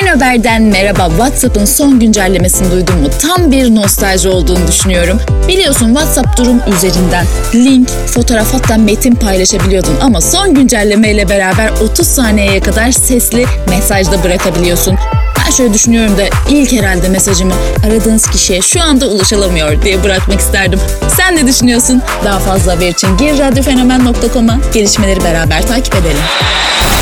Haber'den merhaba. WhatsApp'ın son güncellemesini duydum mu? Tam bir nostalji olduğunu düşünüyorum. Biliyorsun WhatsApp durum üzerinden link, fotoğraf hatta metin paylaşabiliyordun ama son güncellemeyle beraber 30 saniyeye kadar sesli mesaj da bırakabiliyorsun. Ben şöyle düşünüyorum da ilk herhalde mesajımı aradığınız kişiye şu anda ulaşılamıyor diye bırakmak isterdim. Sen ne düşünüyorsun? Daha fazla haber için gir radyofenomen.com'a, gelişmeleri beraber takip edelim.